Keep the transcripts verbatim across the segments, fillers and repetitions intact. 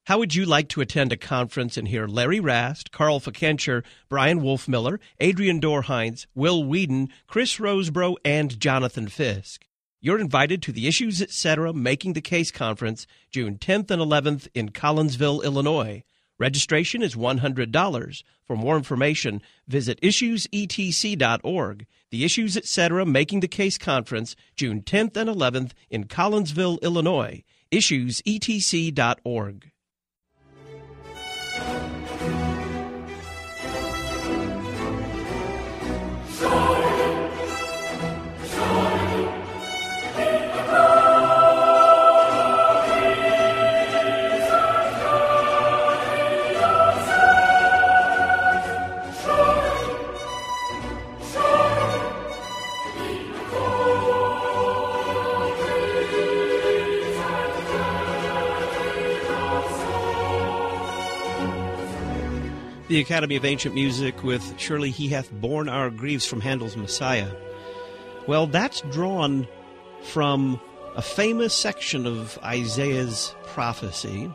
How would you like to attend a conference and hear Larry Rast, Carl Fikencher, Brian Wolfmiller, Adrian Dorheinz, Will Whedon, Chris Rosebrough, and Jonathan Fisk? You're invited to the Issues Etc. Making the Case Conference, June tenth and eleventh in Collinsville, Illinois. Registration is one hundred dollars. For more information, visit issues e t c dot org. The Issues Etc. Making the Case Conference, June tenth and eleventh in Collinsville, Illinois. issues e t c dot org. The Academy of Ancient Music with Surely He Hath Borne Our Griefs from Handel's Messiah. Well, that's drawn from a famous section of Isaiah's prophecy.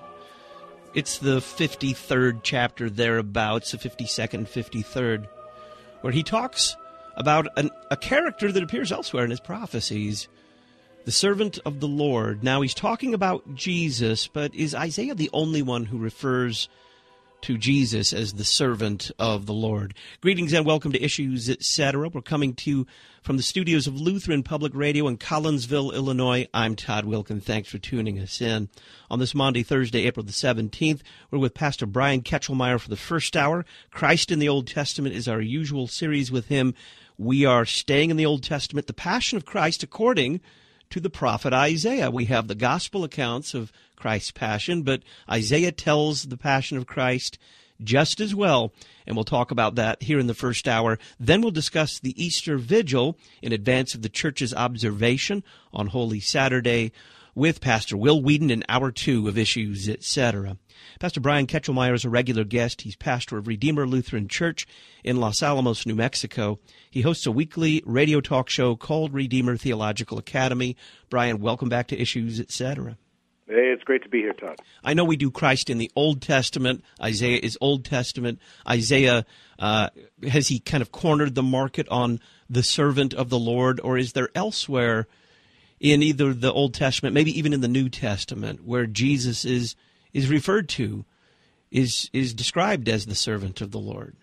It's the fifty-third chapter thereabouts, the fifty-second, fifty-third, where he talks about an, a character that appears elsewhere in his prophecies, the servant of the Lord. Now, he's talking about Jesus, but is Isaiah the only one who refers to Jesus as the servant of the Lord? Greetings and welcome to Issues Etc. We're coming to you from the studios of Lutheran Public Radio in Collinsville, Illinois. I'm Todd Wilkin. Thanks for tuning us in. On this Monday, Thursday, April the seventeenth, we're with Pastor Brian Ketchelmeyer for the first hour. Christ in the Old Testament is our usual series with him. We are staying in the Old Testament, the Passion of Christ according to the prophet Isaiah. We have the gospel accounts of Christ's passion, but Isaiah tells the passion of Christ just as well, and we'll talk about that here in the first hour. Then we'll discuss the Easter Vigil in advance of the church's observation on Holy Saturday with Pastor Will Whedon in Hour two of Issues, et cetera. Pastor Brian Ketchelmeyer is a regular guest. He's pastor of Redeemer Lutheran Church in Los Alamos, New Mexico. He hosts a weekly radio talk show called Redeemer Theological Academy. Brian, welcome back to Issues, et cetera. Hey, it's great to be here, Todd. I know we do Christ in the Old Testament. Isaiah is Old Testament. Isaiah, uh, has he kind of cornered the market on the servant of the Lord, or is there elsewhere in either the Old Testament, maybe even in the New Testament, where Jesus is is referred to, is is described as the servant of the Lord?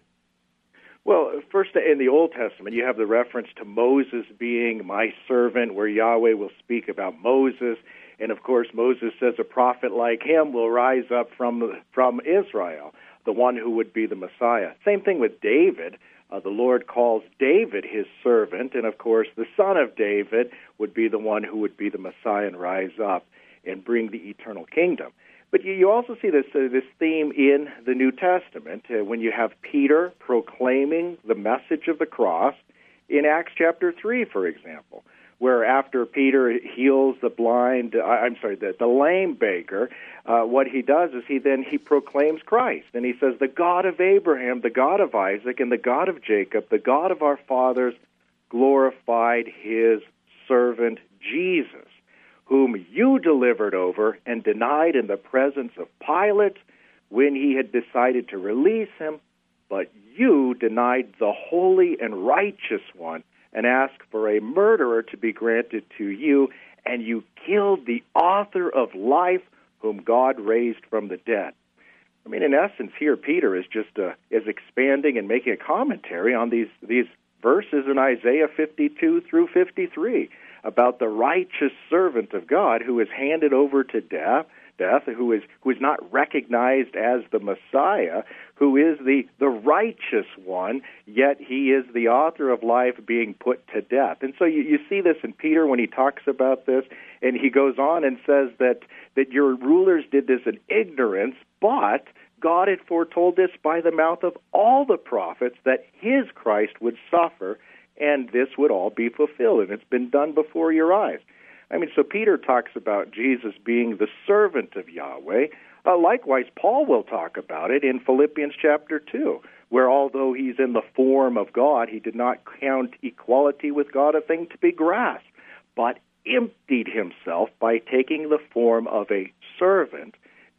Well, first, in the Old Testament, you have the reference to Moses being my servant, where Yahweh will speak about Moses. And, of course, Moses says a prophet like him will rise up from from Israel, the one who would be the Messiah. Same thing with David. Uh, the Lord calls David his servant, and, of course, the son of David would be the one who would be the Messiah and rise up and bring the eternal kingdom. But you, you also see this uh, this theme in the New Testament uh, when you have Peter proclaiming the message of the cross in Acts chapter three, for example, where after Peter heals the blind, uh, I'm sorry, the, the lame beggar, uh, what he does is he then he proclaims Christ. And he says, the God of Abraham, the God of Isaac, and the God of Jacob, the God of our fathers, glorified his servant Jesus, whom you delivered over and denied in the presence of Pilate when he had decided to release him, but you denied the holy and righteous one and asked for a murderer to be granted to you, and you killed the author of life, whom God raised from the dead. I mean, in essence, here Peter is just uh, is expanding and making a commentary on these these verses in Isaiah fifty-two through fifty-three about the righteous servant of God who is handed over to death, death, who is who is not recognized as the Messiah, who is the, the righteous one, yet he is the author of life being put to death. And so you, you see this in Peter when he talks about this, and he goes on and says that, that your rulers did this in ignorance, but God had foretold this by the mouth of all the prophets that his Christ would suffer, and this would all be fulfilled, and it's been done before your eyes. I mean, so Peter talks about Jesus being the servant of Yahweh. Uh, likewise, Paul will talk about it in Philippians chapter two, where although he's in the form of God, he did not count equality with God a thing to be grasped, but emptied himself by taking the form of a servant,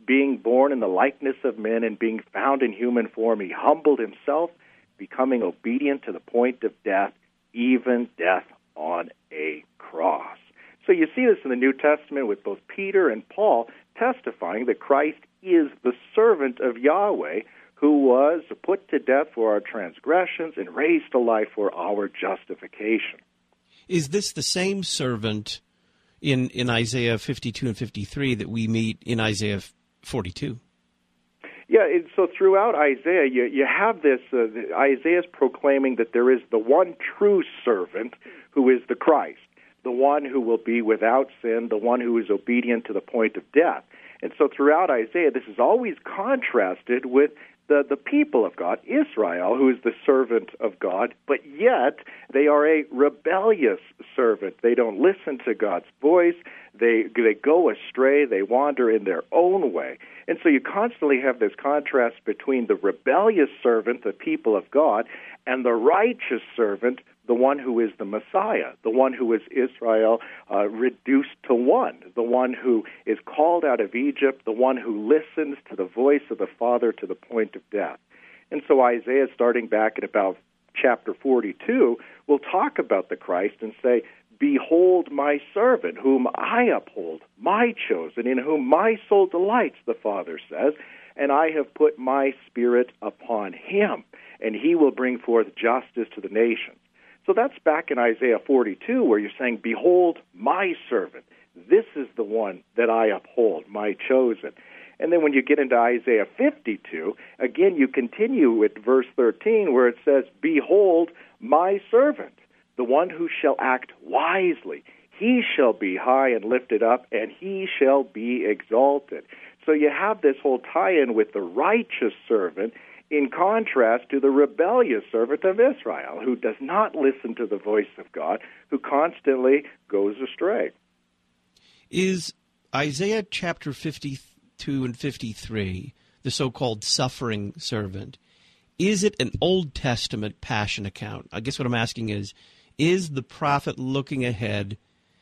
being born in the likeness of men and being found in human form, he humbled himself, becoming obedient to the point of death, even death on a cross. So you see this in the New Testament with both Peter and Paul testifying that Christ is the servant of Yahweh who was put to death for our transgressions and raised to life for our justification. Is this the same servant in, in Isaiah fifty-two and fifty-three that we meet in Isaiah forty-two? Yeah, it, so throughout Isaiah, you, you have this, uh, Isaiah's proclaiming that there is the one true servant who is the Christ, the one who will be without sin, the one who is obedient to the point of death. And so throughout Isaiah, this is always contrasted with the, the people of God, Israel, who is the servant of God, but yet they are a rebellious servant. They don't listen to God's voice. They, they go astray. They wander in their own way. And so you constantly have this contrast between the rebellious servant, the people of God, and the righteous servant, the one who is the Messiah, the one who is Israel uh, reduced to one, the one who is called out of Egypt, the one who listens to the voice of the Father to the point of death. And so Isaiah, starting back at about chapter forty-two, will talk about the Christ and say, "Behold my servant, whom I uphold, my chosen, in whom my soul delights," the Father says, "and I have put my Spirit upon him, and he will bring forth justice to the nations." So that's back in Isaiah forty-two, where you're saying, "Behold my servant. This is the one that I uphold, my chosen." And then when you get into Isaiah fifty-two, again you continue with verse thirteen, where it says, "Behold my servant, the one who shall act wisely. He shall be high and lifted up, and he shall be exalted." So you have this whole tie-in with the righteous servant in contrast to the rebellious servant of Israel, who does not listen to the voice of God, who constantly goes astray. Is Isaiah chapter fifty-two and fifty-three, the so-called suffering servant, is it an Old Testament passion account? I guess what I'm asking is, is the prophet looking ahead,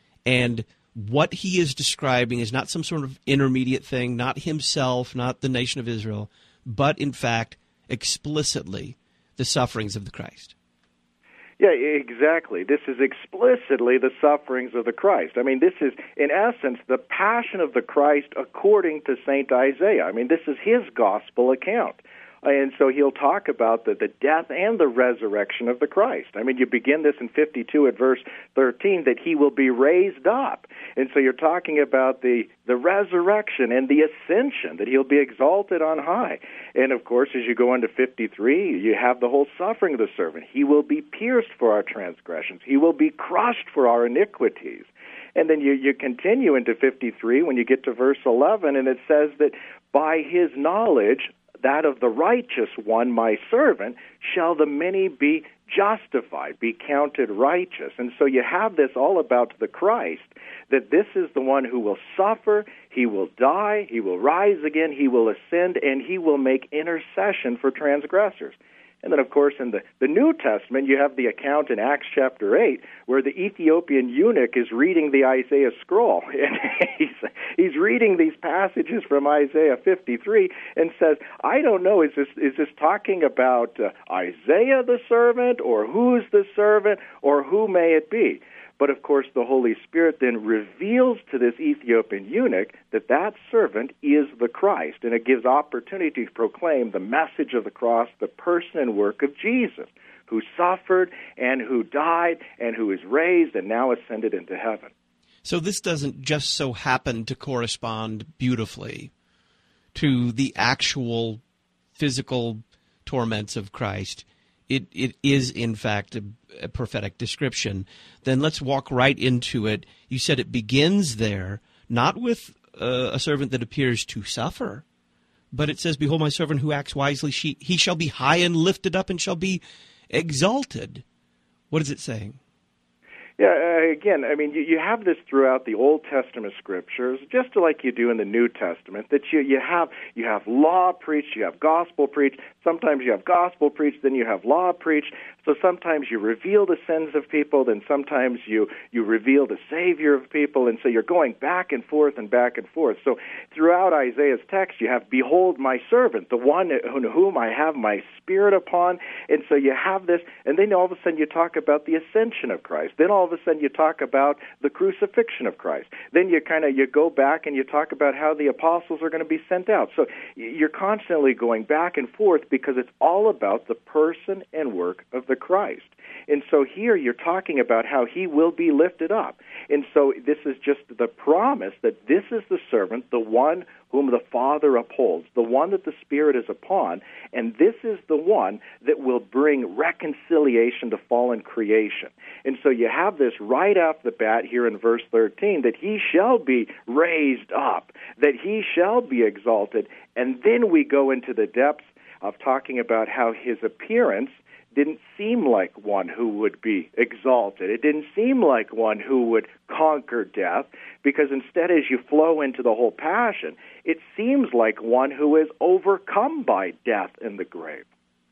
and what he is describing is not some sort of intermediate thing, not himself, not the nation of Israel, but in fact explicitly the sufferings of the Christ? Yeah, exactly. This is explicitly the sufferings of the Christ. I mean, this is, in essence, the passion of the Christ according to Saint Isaiah. I mean, this is his gospel account. And so he'll talk about the, the death and the resurrection of the Christ. I mean, you begin this in fifty-two at verse thirteen, that he will be raised up. And so you're talking about the, the resurrection and the ascension, that he'll be exalted on high. And, of course, as you go into fifty-three, you have the whole suffering of the servant. He will be pierced for our transgressions. He will be crushed for our iniquities. And then you, you continue into fifty-three when you get to verse eleven, and it says that by his knowledge, that of the righteous one, my servant, shall the many be justified, be counted righteous. And so you have this all about the Christ, that this is the one who will suffer, he will die, he will rise again, he will ascend, and he will make intercession for transgressors. And then, of course, in the, the New Testament, you have the account in Acts chapter eight where the Ethiopian eunuch is reading the Isaiah scroll. And he's, he's reading these passages from Isaiah fifty-three and says, I don't know, is this, is this talking about uh, Isaiah the servant, or who's the servant, or who may it be? But, of course, the Holy Spirit then reveals to this Ethiopian eunuch that that servant is the Christ, and it gives opportunity to proclaim the message of the cross, the person and work of Jesus, who suffered and who died and who is raised and now ascended into heaven. So this doesn't just so happen to correspond beautifully to the actual physical torments of Christ. It it is, in fact, a, a prophetic description. Then let's walk right into it. You said it begins there, not with uh, a servant that appears to suffer, but it says, "Behold, my servant who acts wisely, she, he shall be high and lifted up and shall be exalted." What is it saying? Yeah, uh, again, I mean, you, you have this throughout the Old Testament scriptures, just like you do in the New Testament, that you, you have you have law preached, you have gospel preached, sometimes you have gospel preached, then you have law preached. So sometimes you reveal the sins of people, then sometimes you, you reveal the Savior of people, and so you're going back and forth and back and forth. So throughout Isaiah's text, you have, behold my servant, the one on whom I have my Spirit upon, and so you have this, and then all of a sudden you talk about the ascension of Christ. Then all of a sudden you talk about the crucifixion of Christ. Then you kind of, you go back and you talk about how the apostles are going to be sent out. So you're constantly going back and forth because it's all about the person and work of the Christ. And so here you're talking about how he will be lifted up. And so this is just the promise that this is the servant, the one whom the Father upholds, the one that the Spirit is upon, and this is the one that will bring reconciliation to fallen creation. And so you have this right off the bat here in verse thirteen, that he shall be raised up, that he shall be exalted, and then we go into the depths of talking about how his appearance didn't seem like one who would be exalted. It didn't seem like one who would conquer death, because instead, as you flow into the whole passion, it seems like one who is overcome by death in the grave.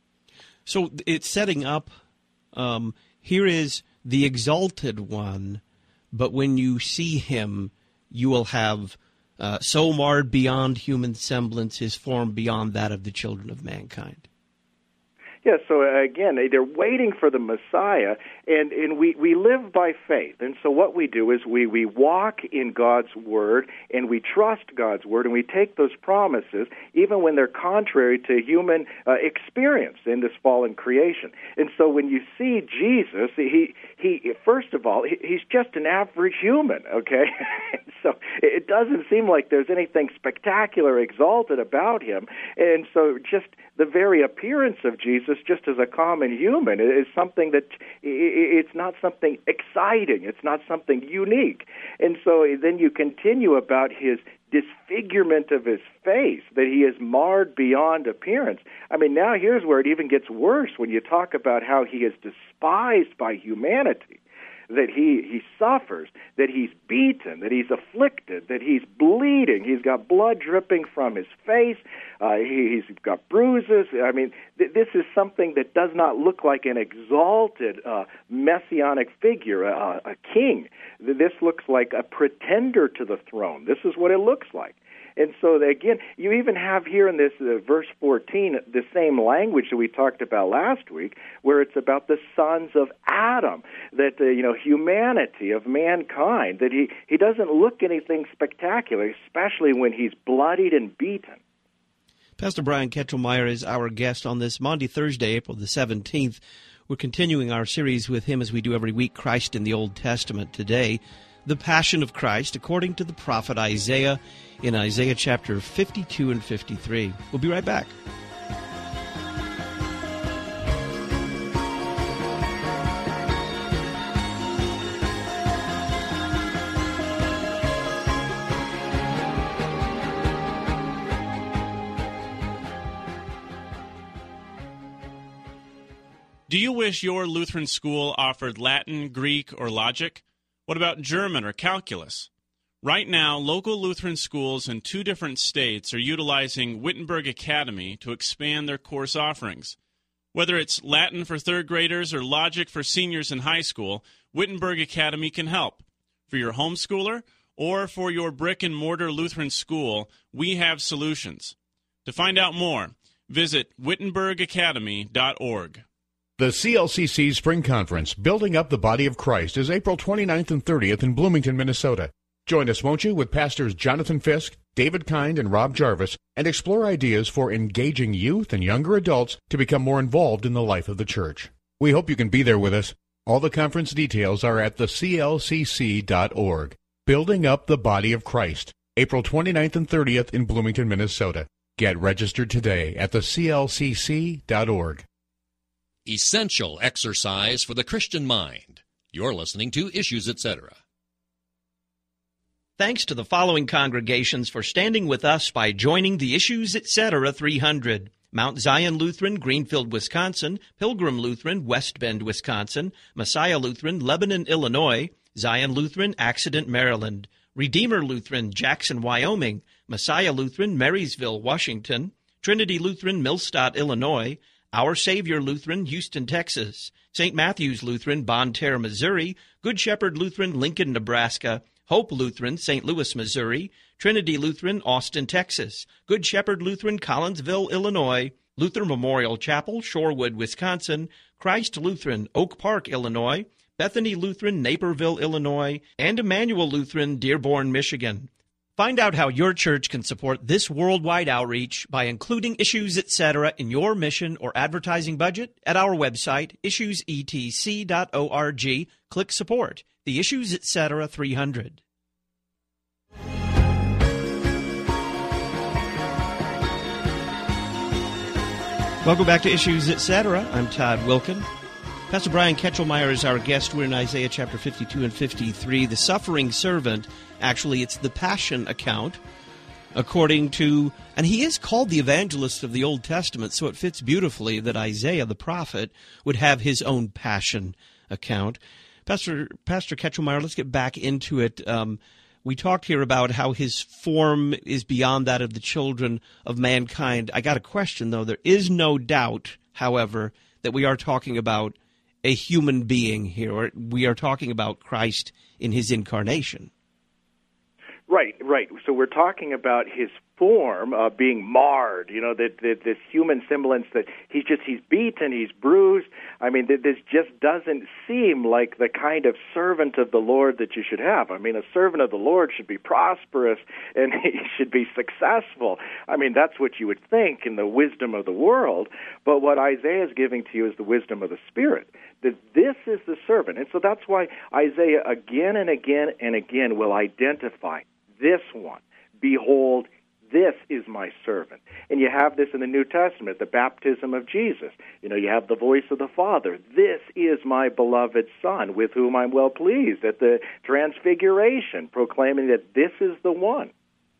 So it's setting up, um, here is the exalted one, but when you see him, you will have uh, so marred beyond human semblance his form beyond that of the children of mankind. Yeah, so again, they're waiting for the Messiah, and, and we, we live by faith. And so what we do is we, we walk in God's Word, and we trust God's Word, and we take those promises, even when they're contrary to human uh, experience in this fallen creation. And so when you see Jesus, he, he first of all, he, he's just an average human, okay? So it doesn't seem like there's anything spectacular, exalted about him. And so just the very appearance of Jesus, just as a common human, is something that it's not something exciting. It's not something unique. And so then you continue about his disfigurement of his face, that he is marred beyond appearance. I mean, now here's where it even gets worse when you talk about how he is despised by humanity, that he, he suffers, that he's beaten, that he's afflicted, that he's bleeding. He's got blood dripping from his face. Uh, he, he's got bruises. I mean, th- this is something that does not look like an exalted uh, messianic figure, uh, a king. This looks like a pretender to the throne. This is what it looks like. And so, again, you even have here in this uh, verse fourteen the same language that we talked about last week, where it's about the sons of Adam, that, uh, you know, humanity of mankind, that he, he doesn't look anything spectacular, especially when he's bloodied and beaten. Pastor Brian Ketchelmeyer is our guest on this Maundy Thursday, April the seventeenth. We're continuing our series with him as we do every week, Christ in the Old Testament. Today, the Passion of Christ, according to the prophet Isaiah, in Isaiah chapter fifty-two and fifty-three. We'll be right back. Do you wish your Lutheran school offered Latin, Greek, or logic? What about German or calculus? Right now, local Lutheran schools in two different states are utilizing Wittenberg Academy to expand their course offerings. Whether it's Latin for third graders or logic for seniors in high school, Wittenberg Academy can help. For your homeschooler or for your brick-and-mortar Lutheran school, we have solutions. To find out more, visit wittenberg academy dot org. The C L C C Spring Conference, Building Up the Body of Christ, is April twenty-ninth and thirtieth in Bloomington, Minnesota. Join us, won't you, with Pastors Jonathan Fisk, David Kind, and Rob Jarvis, and explore ideas for engaging youth and younger adults to become more involved in the life of the church. We hope you can be there with us. All the conference details are at the c l c c dot org. Building Up the Body of Christ, April twenty-ninth and thirtieth in Bloomington, Minnesota. Get registered today at the c l c c dot org. Essential exercise for the Christian mind. You're listening to Issues, et cetera. Thanks to the following congregations for standing with us by joining the Issues, et cetera three hundred. Mount Zion Lutheran, Greenfield, Wisconsin, Pilgrim Lutheran, West Bend, Wisconsin, Messiah Lutheran, Lebanon, Illinois, Zion Lutheran, Accident, Maryland, Redeemer Lutheran, Jackson, Wyoming, Messiah Lutheran, Marysville, Washington, Trinity Lutheran, Millstadt, Illinois, Our Savior Lutheran, Houston, Texas, Saint Matthew's Lutheran, Bonne Terre, Missouri, Good Shepherd Lutheran, Lincoln, Nebraska, Hope Lutheran, Saint Louis, Missouri, Trinity Lutheran, Austin, Texas, Good Shepherd Lutheran, Collinsville, Illinois, Luther Memorial Chapel, Shorewood, Wisconsin, Christ Lutheran, Oak Park, Illinois, Bethany Lutheran, Naperville, Illinois, and Emmanuel Lutheran, Dearborn, Michigan. Find out how your church can support this worldwide outreach by including Issues Etc. in your mission or advertising budget at our website, issues e t c dot org. Click Support, the Issues Etc. three hundred. Welcome back to Issues Etc. I'm Todd Wilkin. Pastor Brian Ketchelmeyer is our guest. We're in Isaiah chapter fifty-two and fifty-three. The suffering servant, actually, it's the Passion account, according to, and he is called the evangelist of the Old Testament, so it fits beautifully that Isaiah, the prophet, would have his own Passion account. Pastor Pastor Ketchelmeyer, let's get back into it. Um, we talked here about how his form is beyond that of the children of mankind. I got a question, though. There is no doubt, however, that we are talking about a human being here, or we are talking about Christ in his incarnation. Right, right. So we're talking about his form uh, being marred, you know, that, that this human semblance that he's just, he's beaten, he's bruised. I mean, that this just doesn't seem like the kind of servant of the Lord that you should have. I mean, a servant of the Lord should be prosperous and he should be successful. I mean, that's what you would think in the wisdom of the world. But what Isaiah is giving to you is the wisdom of the Spirit, that this is the servant. And so that's why Isaiah again and again and again will identify this one. Behold, this is my servant. And you have this in the New Testament, the baptism of Jesus. You know, you have the voice of the Father. This is my beloved Son, with whom I'm well pleased. At the Transfiguration, proclaiming that this is the one.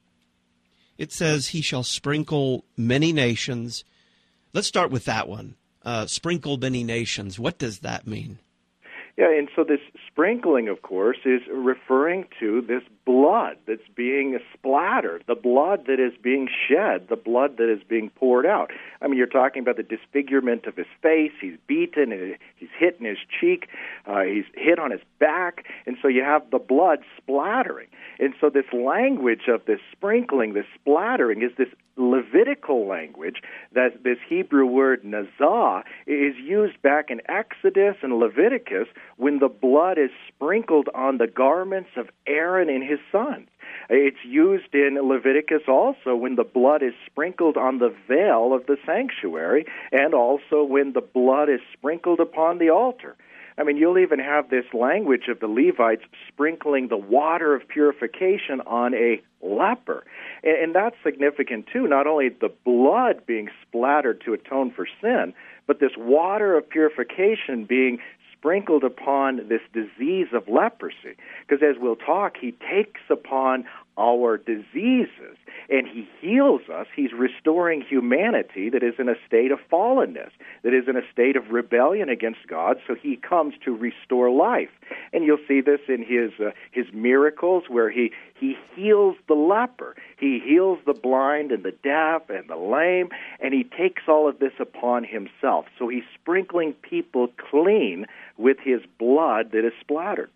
It says, he shall sprinkle many nations. Let's start with that one. Uh, sprinkle many nations. What does that mean? Yeah, and so this sprinkling, of course, is referring to this blood that's being splattered, the blood that is being shed, the blood that is being poured out. I mean, you're talking about the disfigurement of his face. He's beaten, he's hit in his cheek, uh, he's hit on his back, and so you have the blood splattering. And so this language of this sprinkling, this splattering, is this Levitical language, that this Hebrew word nazah is used back in Exodus and Leviticus when the blood is sprinkled on the garments of Aaron and his sons. It's used in Leviticus also when the blood is sprinkled on the veil of the sanctuary, and also when the blood is sprinkled upon the altar. I mean, you'll even have this language of the Levites sprinkling the water of purification on a leper. And, and that's significant, too, not only the blood being splattered to atone for sin, but this water of purification being sprinkled upon this disease of leprosy. Because as we'll talk, he takes upon our diseases and he heals us. He's restoring humanity that is in a state of fallenness, that is in a state of rebellion against God, so he comes to restore life. And you'll see this in his uh, his miracles where he, he heals the leper, he heals the blind and the deaf and the lame, and he takes all of this upon himself. So he's sprinkling people clean with his blood that is splattered.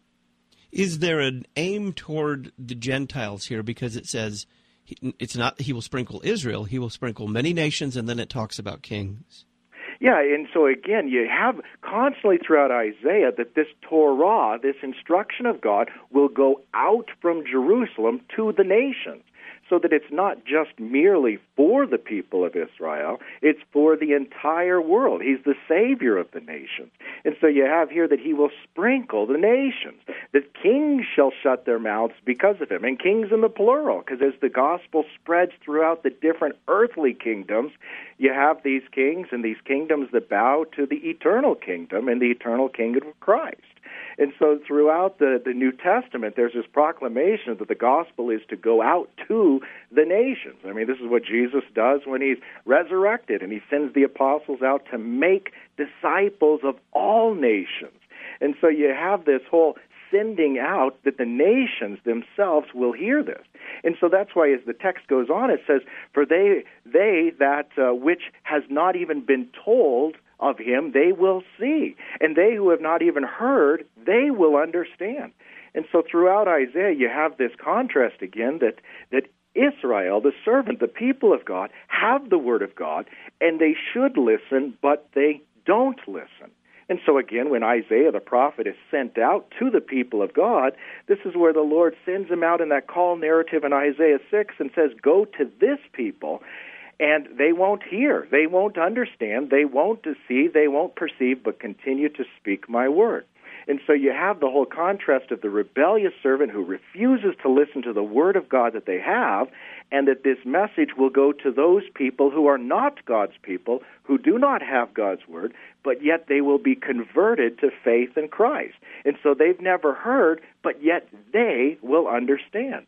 Is there an aim toward the Gentiles here? Because it says it's not he will sprinkle Israel, he will sprinkle many nations, and then it talks about kings. Yeah, and so again, you have constantly throughout Isaiah that this Torah, this instruction of God, will go out from Jerusalem to the nations, so that it's not just merely for the people of Israel, it's for the entire world. He's the Savior of the nations. And so you have here that he will sprinkle the nations, that kings shall shut their mouths because of him, and kings in the plural, because as the gospel spreads throughout the different earthly kingdoms, you have these kings and these kingdoms that bow to the eternal kingdom and the eternal kingdom of Christ. And so throughout the, the New Testament, there's this proclamation that the gospel is to go out to the nations. I mean, this is what Jesus does when he's resurrected, and he sends the apostles out to make disciples of all nations. And so you have this whole sending out that the nations themselves will hear this. And so that's why as the text goes on, it says, for they they that uh, which has not even been told of him, they will see. And they who have not even heard, they will understand. And so throughout Isaiah, you have this contrast again that, that Israel, the servant, the people of God, have the word of God, and they should listen, but they don't listen. And so again, when Isaiah the prophet is sent out to the people of God, this is where the Lord sends him out in that call narrative in Isaiah six and says, go to this people, and they won't hear, they won't understand, they won't see, they won't perceive, but continue to speak my word. And so you have the whole contrast of the rebellious servant who refuses to listen to the word of God that they have, and that this message will go to those people who are not God's people, who do not have God's word, but yet they will be converted to faith in Christ. And so they've never heard, but yet they will understand.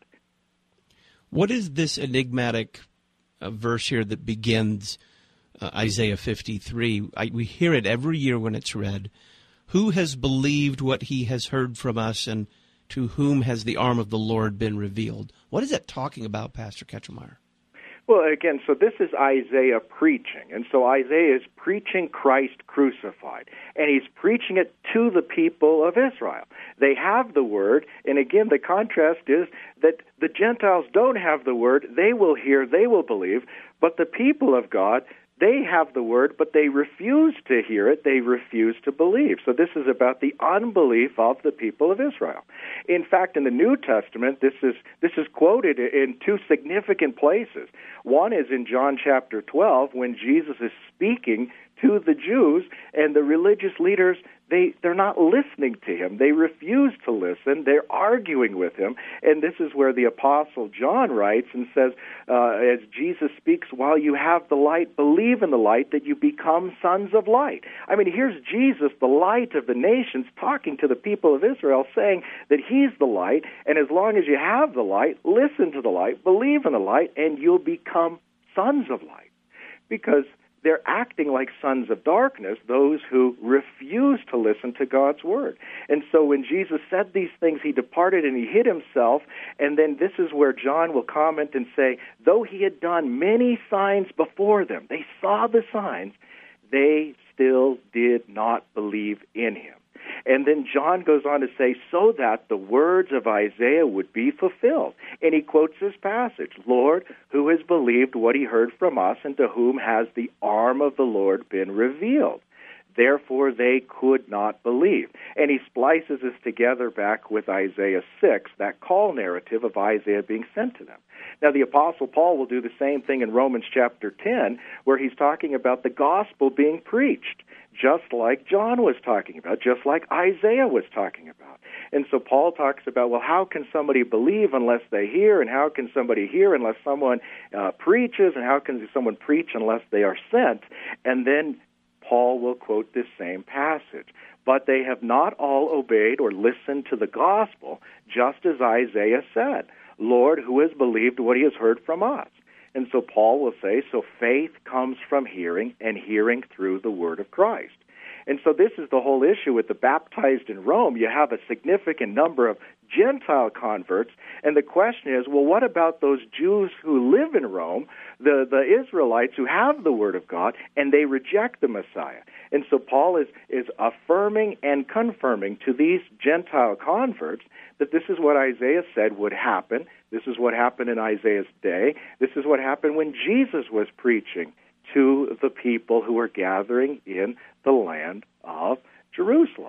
What is this enigmatic uh, verse here that begins uh, Isaiah fifty-three? I, we hear it every year when it's read. Who has believed what he has heard from us, and to whom has the arm of the Lord been revealed? What is that talking about, Pastor Kettelmeyer? Well, again, so this is Isaiah preaching. And so Isaiah is preaching Christ crucified. And he's preaching it to the people of Israel. They have the word. And again, the contrast is that the Gentiles don't have the word. They will hear, they will believe. But the people of God, they have the word, but they refuse to hear it. They refuse to believe. So this is about the unbelief of the people of Israel. In fact, in the New Testament, this is this is quoted in two significant places. One is in John chapter twelve, when Jesus is speaking to the Jews, and the religious leaders, they, they're not listening to him. They refuse to listen. They're arguing with him. And this is where the Apostle John writes and says, uh, as Jesus speaks, while you have the light, believe in the light, that you become sons of light. I mean, here's Jesus, the light of the nations, talking to the people of Israel, saying that he's the light, and as long as you have the light, listen to the light, believe in the light, and you'll become sons of light. Because they're acting like sons of darkness, those who refuse to listen to God's word. And so when Jesus said these things, he departed and he hid himself. And then this is where John will comment and say, though he had done many signs before them, they saw the signs, they still did not believe in him. And then John goes on to say, so that the words of Isaiah would be fulfilled. And he quotes this passage, Lord, who has believed what he heard from us, and to whom has the arm of the Lord been revealed? Therefore they could not believe. And he splices this together back with Isaiah six, that call narrative of Isaiah being sent to them. Now, the Apostle Paul will do the same thing in Romans chapter ten, where he's talking about the gospel being preached, just like John was talking about, just like Isaiah was talking about. And so Paul talks about, well, how can somebody believe unless they hear, and how can somebody hear unless someone uh, preaches, and how can someone preach unless they are sent? And then Paul will quote this same passage. But they have not all obeyed or listened to the gospel, just as Isaiah said, Lord, who has believed what he has heard from us? And so Paul will say, so faith comes from hearing, and hearing through the word of Christ. And so this is the whole issue with the baptized in Rome. You have a significant number of Gentile converts, and the question is, well, what about those Jews who live in Rome, the, the Israelites who have the Word of God, and they reject the Messiah? And so Paul is, is affirming and confirming to these Gentile converts that this is what Isaiah said would happen. This is what happened in Isaiah's day. This is what happened when Jesus was preaching to the people who were gathering in the land of Jerusalem.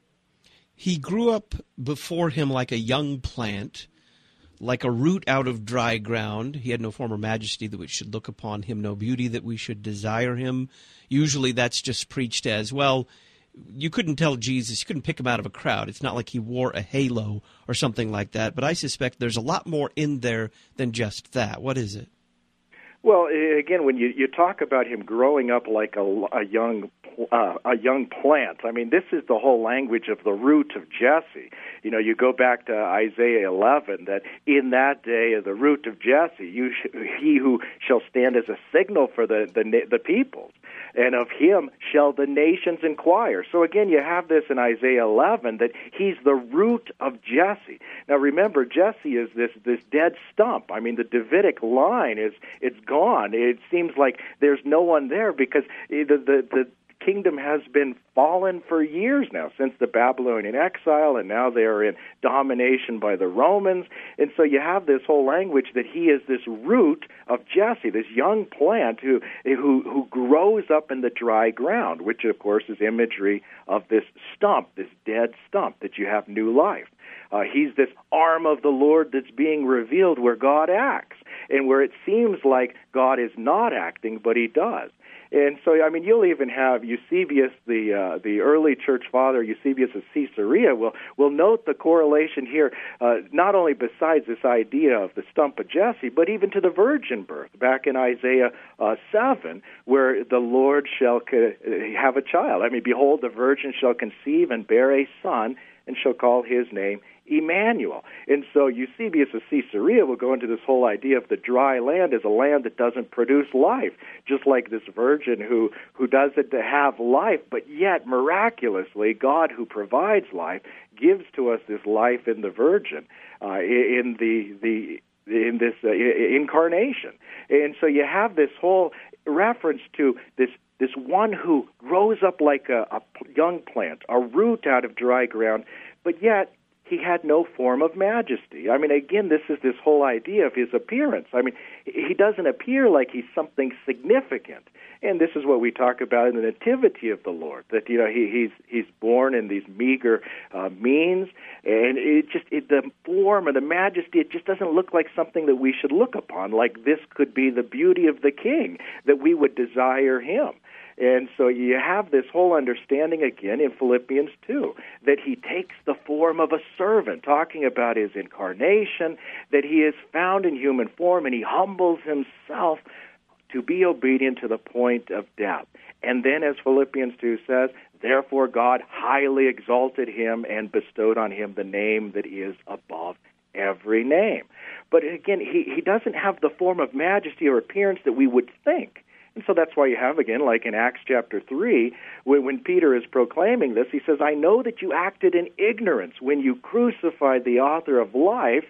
He grew up before him like a young plant, like a root out of dry ground. He had no form or majesty that we should look upon him, no beauty that we should desire him. Usually that's just preached as, well, you couldn't tell Jesus, you couldn't pick him out of a crowd. It's not like he wore a halo or something like that. But I suspect there's a lot more in there than just that. What is it? Well, again, when you, you talk about him growing up like a, a young uh, a young plant, I mean, this is the whole language of the root of Jesse. You know, you go back to Isaiah eleven, that in that day of the root of Jesse, you sh- he who shall stand as a signal for the, the the peoples, and of him shall the nations inquire. So again, you have this in Isaiah eleven, that he's the root of Jesse. Now remember, Jesse is this this dead stump. I mean, the Davidic line is it's gone. It seems like there's no one there, because the the, the kingdom has been fallen for years now, since the Babylonian exile, and now they are in domination by the Romans. And so you have this whole language that he is this root of Jesse, this young plant who who who grows up in the dry ground, which of course is imagery of this stump, this dead stump, that you have new life. Uh, he's this arm of the Lord that's being revealed, where God acts, and where it seems like God is not acting, but he does. And so, I mean, you'll even have Eusebius, the uh, the early church father, Eusebius of Caesarea, will will note the correlation here, uh, not only besides this idea of the stump of Jesse, but even to the virgin birth, back in Isaiah uh, seven, where the Lord shall co- have a child. I mean, behold, the virgin shall conceive and bear a son, and shall call his name Emmanuel. And so Eusebius of Caesarea will go into this whole idea of the dry land as a land that doesn't produce life, just like this virgin who, who does it to have life, but yet miraculously God, who provides life, gives to us this life in the virgin, uh, in the the in this uh, incarnation. And so you have this whole reference to this this one who grows up like a, a young plant, a root out of dry ground, but yet he had no form of majesty. I mean, again, this is this whole idea of his appearance. I mean, he doesn't appear like he's something significant. And this is what we talk about in the nativity of the Lord, that, you know, he, he's he's born in these meager uh, means, and it just it, the form or the majesty, it just doesn't look like something that we should look upon, like this could be the beauty of the King, that we would desire him. And so you have this whole understanding again in Philippians two, that he takes the form of a servant, talking about his incarnation, that he is found in human form, and he humbles himself to be obedient to the point of death. And then, as Philippians two says, therefore God highly exalted him and bestowed on him the name that is above every name. But again, he, he doesn't have the form of majesty or appearance that we would think. And so that's why you have, again, like in Acts chapter three, when, when Peter is proclaiming this, he says, I know that you acted in ignorance when you crucified the author of life,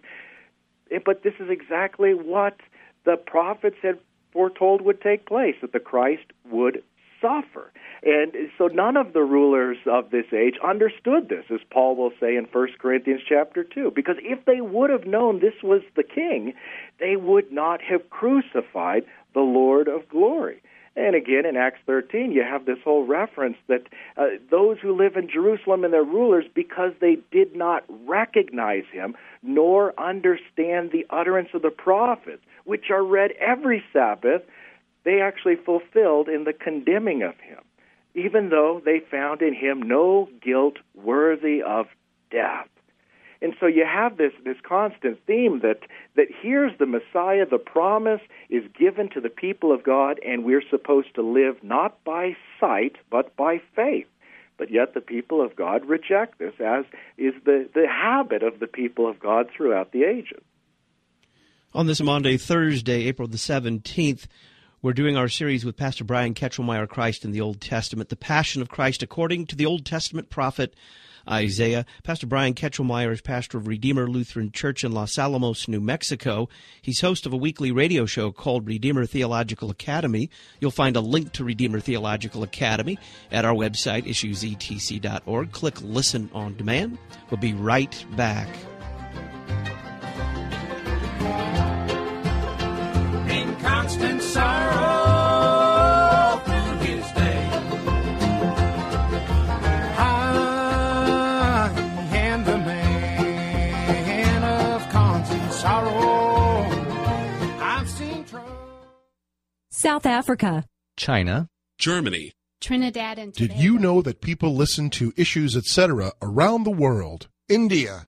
but this is exactly what the prophets had foretold would take place, that the Christ would suffer. And so none of the rulers of this age understood this, as Paul will say in First Corinthians chapter two, because if they would have known this was the King, they would not have crucified the Lord of glory. And again, in Acts thirteen, you have this whole reference that uh, those who live in Jerusalem and their rulers, because they did not recognize him, nor understand the utterance of the prophets, which are read every Sabbath, they actually fulfilled in the condemning of him, even though they found in him no guilt worthy of death. And so you have this, this constant theme that, that here's the Messiah, the promise is given to the people of God, and we're supposed to live not by sight, but by faith. But yet the people of God reject this, as is the, the habit of the people of God throughout the ages. On this Monday, Thursday, April the seventeenth, we're doing our series with Pastor Brian Ketchelmeyer, Christ in the Old Testament, the Passion of Christ according to the Old Testament prophet Isaiah. Pastor Brian Ketchelmeyer is pastor of Redeemer Lutheran Church in Los Alamos, New Mexico. He's host of a weekly radio show called Redeemer Theological Academy. You'll find a link to Redeemer Theological Academy at our website, issues e t c dot org. Click Listen on Demand. We'll be right back. In constant sorrow through his day, I am the man of constant sorrow. I've seen trouble. South Africa, China, Germany, Trinidad and Tobago. Did you know that people listen to Issues, et cetera around the world? India,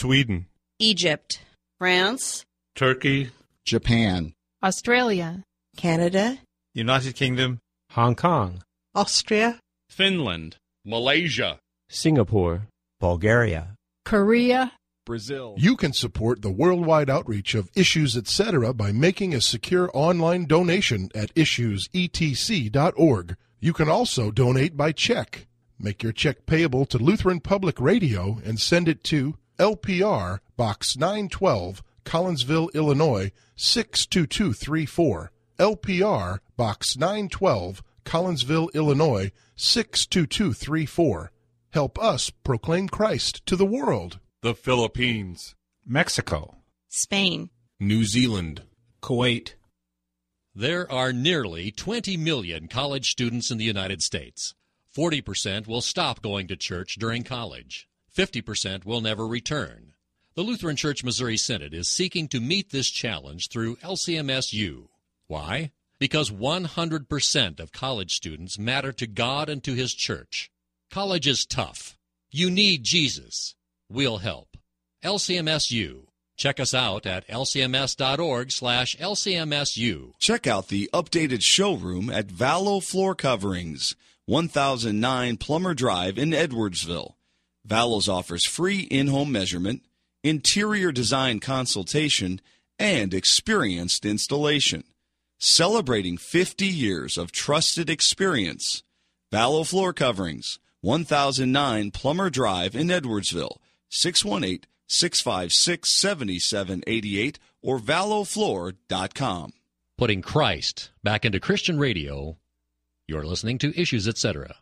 Sweden, Egypt, France, Turkey, Japan, Australia, Canada, United Kingdom, Hong Kong, Austria, Finland, Malaysia, Singapore, Bulgaria, Korea, Brazil. You can support the worldwide outreach of Issues Etc. by making a secure online donation at issues e t c dot org. You can also donate by check. Make your check payable to Lutheran Public Radio and send it to L P R Box nine twelve, Collinsville, Illinois six two two three four. L P R Box nine twelve, Collinsville, Illinois six two two three four. Help us proclaim Christ to the world. The Philippines, Mexico, Spain, New Zealand, Kuwait. There are nearly twenty million college students in the United States. forty percent will stop going to church during college. fifty percent will never return. The Lutheran Church Missouri Synod is seeking to meet this challenge through L C M S U. Why? Because one hundred percent of college students matter to God and to His church. College is tough. You need Jesus. We'll help. L C M S U. Check us out at l c m s dot org slash l c m s u. Check out the updated showroom at Vallow Floor Coverings, one thousand nine Plummer Drive in Edwardsville. Vallows offers free in-home measurement, interior design consultation, and experienced installation. Celebrating fifty years of trusted experience. Vallow Floor Coverings, one thousand nine Plummer Drive in Edwardsville, six one eight, six five six, seven seven eight eight or vallow floor dot com. Putting Christ back into Christian radio. You're listening to Issues Etc.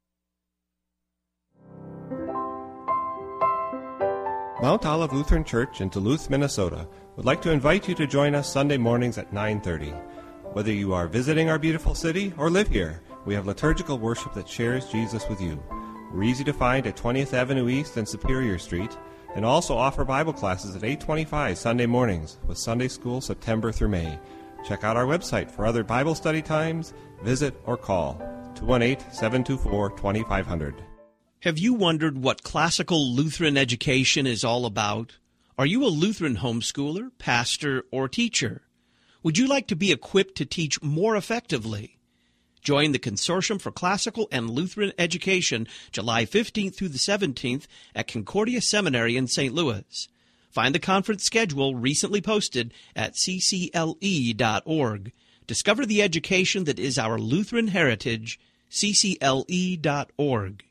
Mount Olive Lutheran Church in Duluth, Minnesota would like to invite you to join us Sunday mornings at nine thirty. Whether you are visiting our beautiful city or live here, we have liturgical worship that shares Jesus with you. We're easy to find at twentieth Avenue East and Superior Street, and also offer Bible classes at eight twenty-five Sunday mornings with Sunday School September through May. Check out our website for other Bible study times, visit, or call two one eight, seven two four, two five zero zero. Have you wondered what classical Lutheran education is all about? Are you a Lutheran homeschooler, pastor, or teacher? Would you like to be equipped to teach more effectively? Join the Consortium for Classical and Lutheran Education July fifteenth through the seventeenth at Concordia Seminary in Saint Louis. Find the conference schedule recently posted at c c l e dot org. Discover the education that is our Lutheran heritage, c c l e dot org.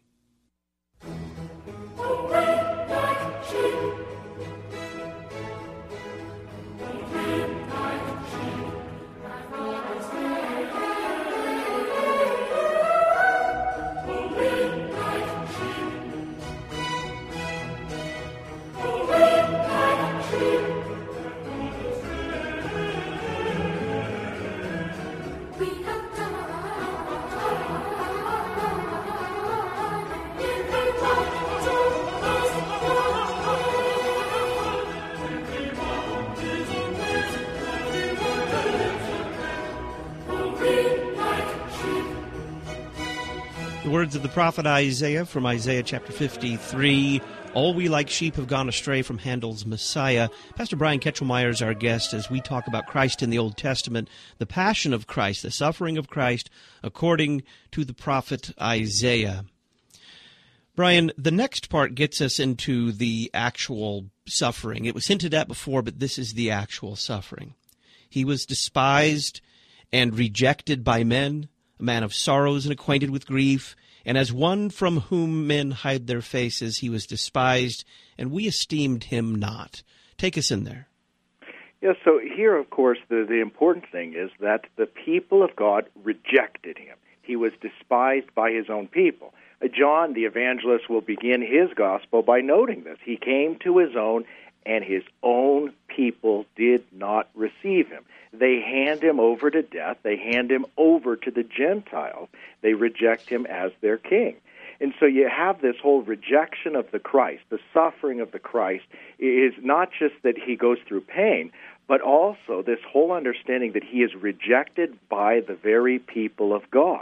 The words of the prophet Isaiah from Isaiah chapter fifty-three. All we like sheep have gone astray from Handel's Messiah. Pastor Brian Ketchelmeyer is our guest as we talk about Christ in the Old Testament, the passion of Christ, the suffering of Christ, according to the prophet Isaiah. Brian, the next part gets us into the actual suffering. It was hinted at before, but this is the actual suffering. He was despised and rejected by men, a man of sorrows and acquainted with grief, and as one from whom men hide their faces, he was despised, and we esteemed him not. Take us in there. Yes, yeah, so here, of course, the, the important thing is that the people of God rejected him. He was despised by his own people. Uh, John, the evangelist, will begin his gospel by noting this. He came to his own, and his own people did not receive him. They hand him over to death. They hand him over to the Gentiles. They reject him as their king. And so you have this whole rejection of the Christ. The suffering of the Christ is not just that he goes through pain, but also this whole understanding that he is rejected by the very people of God.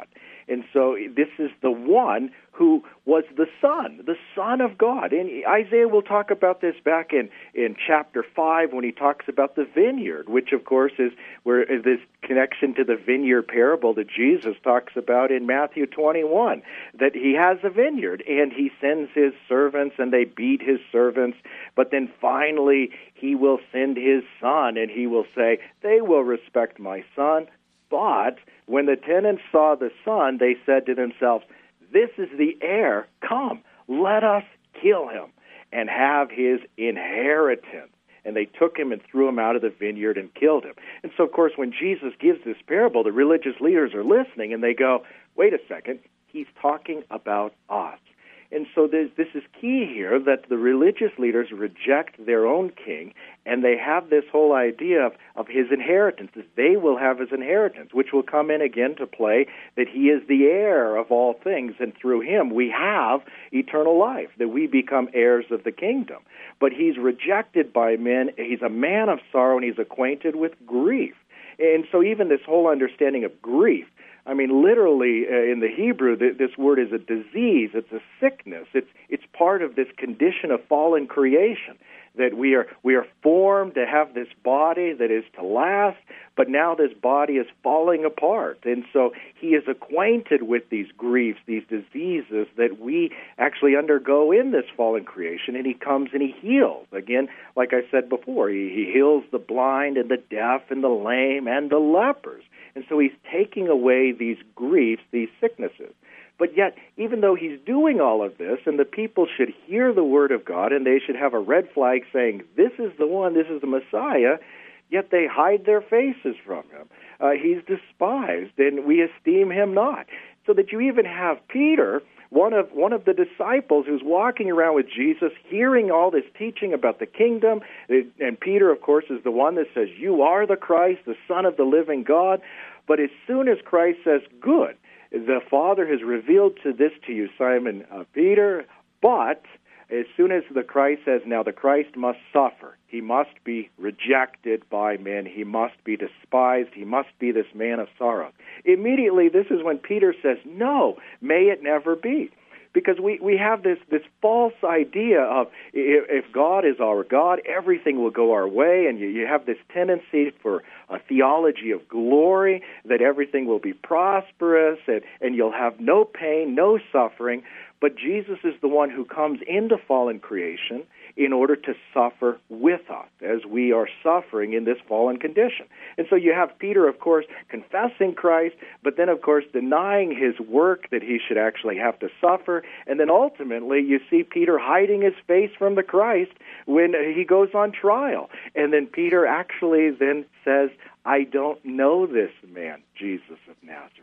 And so this is the one who was the Son, the Son of God. And Isaiah will talk about this back in, in chapter five when he talks about the vineyard, which, of course, is where is this connection to the vineyard parable that Jesus talks about in Matthew twenty-one, that he has a vineyard, and he sends his servants, and they beat his servants, but then finally he will send his Son, and he will say, they will respect my Son. But when the tenants saw the Son, they said to themselves, this is the heir. Come, let us kill him and have his inheritance. And they took him and threw him out of the vineyard and killed him. And so, of course, when Jesus gives this parable, the religious leaders are listening, and they go, wait a second, he's talking about us. And so this, this is key here, that the religious leaders reject their own king, and they have this whole idea of, of his inheritance, that they will have his inheritance, which will come in again to play that he is the heir of all things, and through him we have eternal life, that we become heirs of the kingdom. But he's rejected by men. He's a man of sorrow, and he's acquainted with grief. And so even this whole understanding of grief, I mean, literally, uh, in the Hebrew, th- this word is a disease. It's a sickness. It's it's part of this condition of fallen creation, that we are we are formed to have this body that is to last, but now this body is falling apart. And so he is acquainted with these griefs, these diseases that we actually undergo in this fallen creation, and he comes and he heals. Again, like I said before, he, he heals the blind and the deaf and the lame and the lepers. And so he's taking away these griefs, these sicknesses. But yet, even though he's doing all of this, and the people should hear the word of God, and they should have a red flag saying, this is the one, this is the Messiah, yet they hide their faces from him. Uh, he's despised, and we esteem him not. So that you even have Peter, one of one of the disciples who's walking around with Jesus, hearing all this teaching about the kingdom, and Peter, of course, is the one that says, you are the Christ, the Son of the living God. But as soon as Christ says, good, the Father has revealed to this to you, Simon uh, Peter, but as soon as the Christ says, now the Christ must suffer, he must be rejected by men, he must be despised, he must be this man of sorrow. Immediately, this is when Peter says, no, may it never be. Because we, we have this, this false idea of if God is our God, everything will go our way, and you, you have this tendency for a theology of glory, that everything will be prosperous, and, and you'll have no pain, no suffering. But Jesus is the one who comes into fallen creation in order to suffer with us as we are suffering in this fallen condition. And so you have Peter, of course, confessing Christ, but then, of course, denying his work that he should actually have to suffer. And then ultimately you see Peter hiding his face from the Christ when he goes on trial. And then Peter actually then says, I don't know this man, Jesus of Nazareth.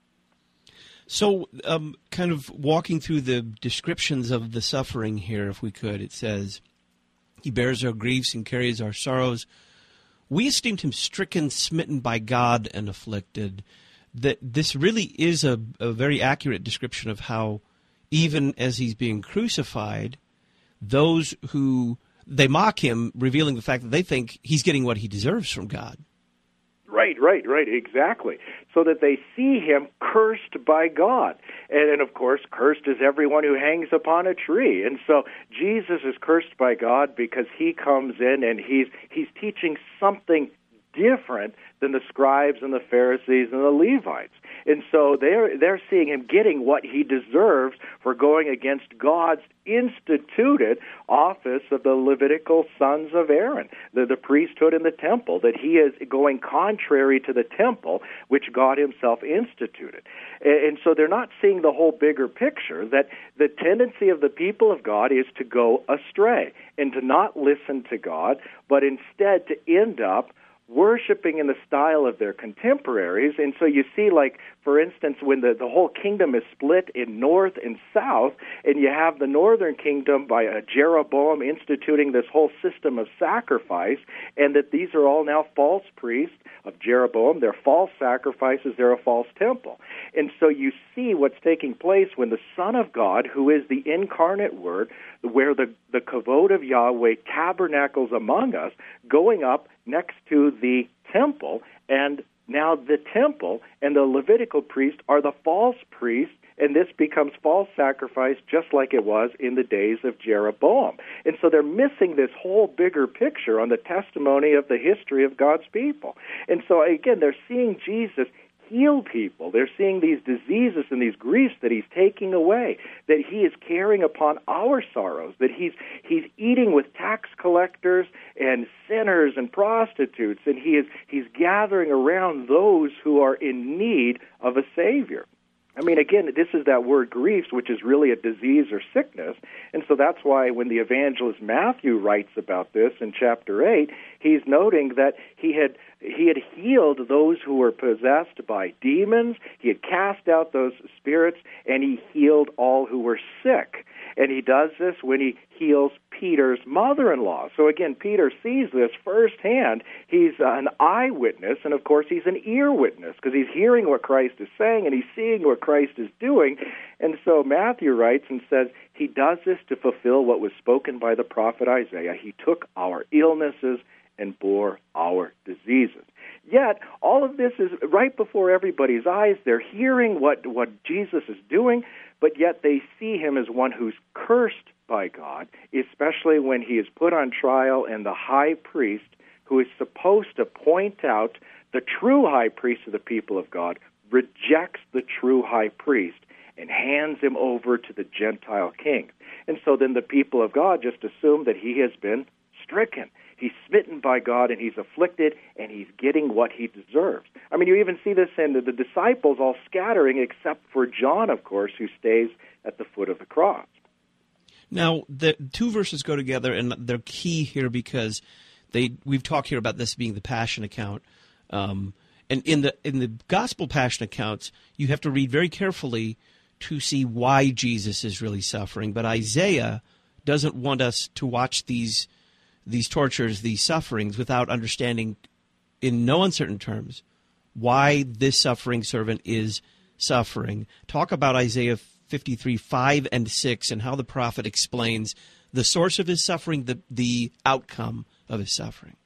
So, um, kind of walking through the descriptions of the suffering here, if we could, it says, he bears our griefs and carries our sorrows. We esteemed him stricken, smitten by God, and afflicted. That this really is a, a very accurate description of how, even as he's being crucified, those who, they mock him, revealing the fact that they think he's getting what he deserves from God. Right, right, right, exactly. So that they see him cursed by God. And, and, of course, cursed is everyone who hangs upon a tree. And so Jesus is cursed by God because he comes in and he's he's teaching something different than the scribes and the Pharisees and the Levites. And so they're they're seeing him getting what he deserves for going against God's instituted office of the Levitical sons of Aaron, the, the priesthood in the temple, that he is going contrary to the temple which God himself instituted. And, and so they're not seeing the whole bigger picture, that the tendency of the people of God is to go astray and to not listen to God, but instead to end up worshiping in the style of their contemporaries. And so you see, like, for instance, when the, the whole kingdom is split in north and south, and you have the northern kingdom by uh, Jeroboam instituting this whole system of sacrifice, and that these are all now false priests of Jeroboam. They're false sacrifices. They're a false temple. And so you see what's taking place when the Son of God, who is the incarnate Word, where the, the kavod of Yahweh tabernacles among us, going up next to the temple and now the temple and the Levitical priest are the false priests, and this becomes false sacrifice just like it was in the days of Jeroboam. And so they're missing this whole bigger picture on the testimony of the history of God's people. And so, again, they're seeing Jesus heal people. They're seeing these diseases and these griefs that he's taking away, that he is carrying upon our sorrows, that he's he's eating with tax collectors and sinners and prostitutes, and he is he's gathering around those who are in need of a Savior. I mean, again, this is that word griefs, which is really a disease or sickness. And so that's why when the evangelist Matthew writes about this in chapter eight, he's noting that he had he had healed those who were possessed by demons, he had cast out those spirits, and he healed all who were sick. And he does this when he heals Peter's mother-in-law. So again, Peter sees this firsthand. He's an eyewitness, and of course he's an ear witness, because he's hearing what Christ is saying and he's seeing what Christ is doing. And so Matthew writes and says, he does this to fulfill what was spoken by the prophet Isaiah. He took our illnesses and bore our diseases. Yet, all of this is right before everybody's eyes. They're hearing what, what Jesus is doing, but yet they see him as one who's cursed by God, especially when he is put on trial and the high priest, who is supposed to point out the true high priest of the people of God, rejects the true high priest and hands him over to the Gentile king. And so then the people of God just assume that he has been stricken. He's smitten by God, and he's afflicted, and he's getting what he deserves. I mean, you even see this in the, the disciples all scattering, except for John, of course, who stays at the foot of the cross. Now, the two verses go together, and they're key here because they we've talked here about this being the Passion account. Um, and in the in the Gospel Passion accounts, you have to read very carefully to see why Jesus is really suffering. But Isaiah doesn't want us to watch these these tortures, these sufferings, without understanding in no uncertain terms why this suffering servant is suffering. Talk about Isaiah fifty-three, five and six, and how the prophet explains the source of his suffering, the, the outcome of his suffering.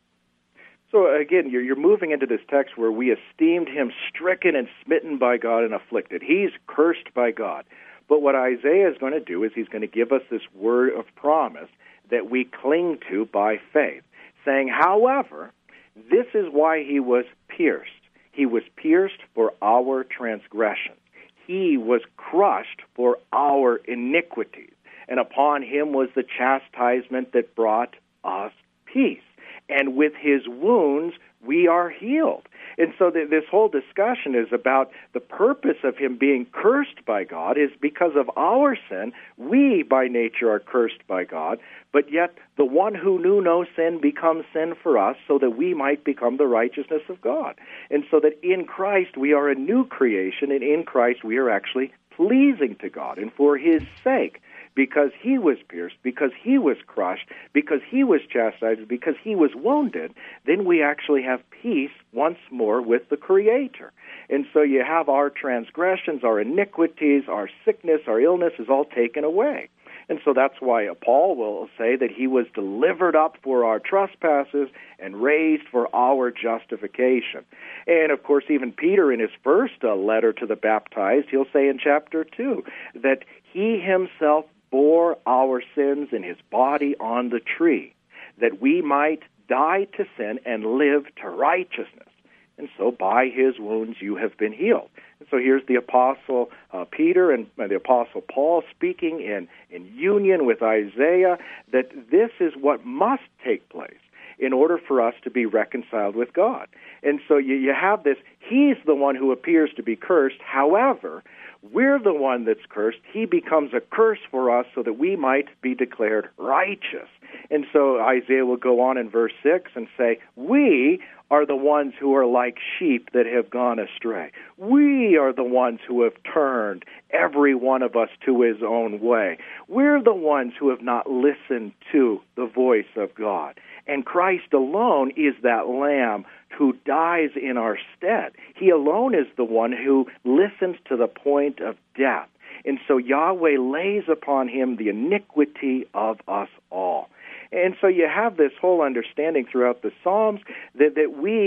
So again, you're, you're moving into this text where we esteemed him stricken and smitten by God and afflicted. He's cursed by God. But what Isaiah is going to do is he's going to give us this word of promise that we cling to by faith, saying, however, this is why he was pierced. He was pierced for our transgressions. He was crushed for our iniquities. And upon him was the chastisement that brought us peace. And with his wounds we are healed. And so th- this whole discussion is about the purpose of him being cursed by God is because of our sin. We, by nature, are cursed by God, but yet the one who knew no sin becomes sin for us so that we might become the righteousness of God. And so that in Christ we are a new creation, and in Christ we are actually pleasing to God. And for his sake, because he was pierced, because he was crushed, because he was chastised, because he was wounded, then we actually have peace once more with the Creator. And so you have our transgressions, our iniquities, our sickness, our illness is all taken away. And so that's why Paul will say that he was delivered up for our trespasses and raised for our justification. And, of course, even Peter in his first uh, letter to the baptized, he'll say in chapter two that he himself bore our sins in his body on the tree, that we might die to sin and live to righteousness. And so by his wounds you have been healed. And so here's the Apostle uh, Peter and uh, the Apostle Paul speaking in, in union with Isaiah that this is what must take place in order for us to be reconciled with God. And so you, you have this, he's the one who appears to be cursed. However, we're the one that's cursed. He becomes a curse for us so that we might be declared righteous. And so Isaiah will go on in verse six and say, we are the ones who are like sheep that have gone astray. We are the ones who have turned, every one of us, to his own way. We're the ones who have not listened to the voice of God. And Christ alone is that Lamb who dies in our stead. He alone is the one who listens to the point of death. And so Yahweh lays upon him the iniquity of us all. And so you have this whole understanding throughout the Psalms that, that we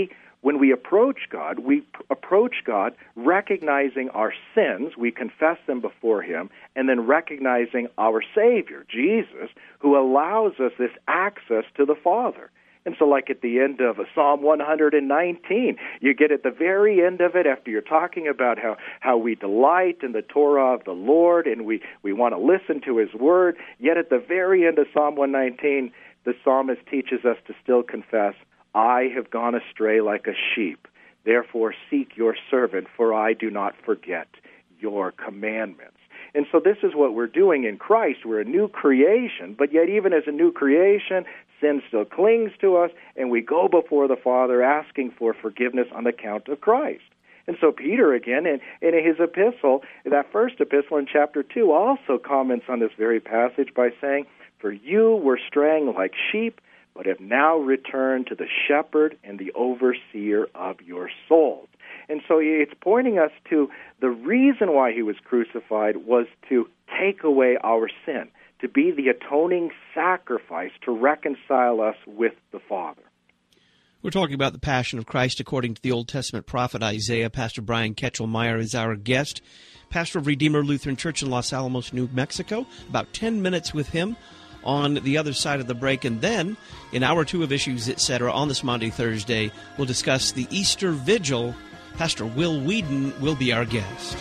when we approach God, we p- approach God recognizing our sins, we confess them before Him, and then recognizing our Savior, Jesus, who allows us this access to the Father. And so like at the end of Psalm one nineteen, you get at the very end of it, after you're talking about how, how we delight in the Torah of the Lord and we, we want to listen to His Word, yet at the very end of Psalm one nineteen, the psalmist teaches us to still confess, I have gone astray like a sheep. Therefore seek your servant, for I do not forget your commandments. And so this is what we're doing in Christ. We're a new creation, but yet even as a new creation, sin still clings to us, and we go before the Father asking for forgiveness on account of Christ. And so Peter, again, in, in his epistle, that first epistle in chapter two, also comments on this very passage by saying, for you were straying like sheep, but have now returned to the shepherd and the overseer of your souls. And so it's pointing us to the reason why He was crucified was to take away our sin, to be the atoning sacrifice to reconcile us with the Father. We're talking about the Passion of Christ according to the Old Testament prophet Isaiah. Pastor Brian Ketchelmeyer is our guest, pastor of Redeemer Lutheran Church in Los Alamos, New Mexico. About ten minutes with him on the other side of the break. And then, in hour two of Issues, et cetera, on this Monday, Thursday, we'll discuss the Easter Vigil. Pastor Will Whedon will be our guest.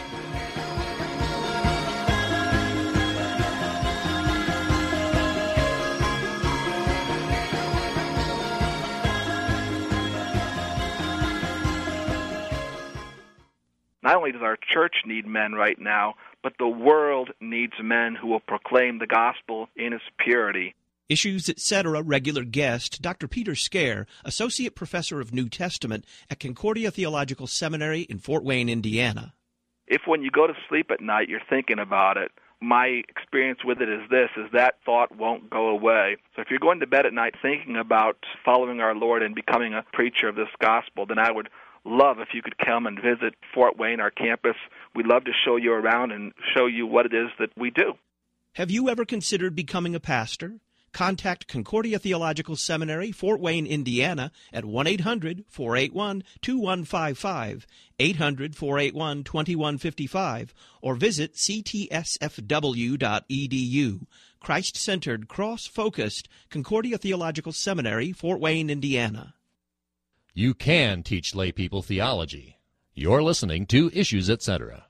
Not only does our church need men right now, but the world needs men who will proclaim the gospel in its purity. Issues, et cetera, regular guest, Doctor Peter Scare, Associate Professor of New Testament at Concordia Theological Seminary in Fort Wayne, Indiana. If when you go to sleep at night you're thinking about it, my experience with it is this, is that thought won't go away. So if you're going to bed at night thinking about following our Lord and becoming a preacher of this gospel, then I would love if you could come and visit Fort Wayne, our campus. We'd love to show you around and show you what it is that we do. Have you ever considered becoming a pastor? Contact Concordia Theological Seminary, Fort Wayne, Indiana, at one eight hundred, four eight one, two one five five, eight hundred, four eight one, two one five five, or visit c t s f w dot e d u. Christ-centered, cross-focused Concordia Theological Seminary, Fort Wayne, Indiana. You can teach lay people theology. You're listening to Issues, et cetera.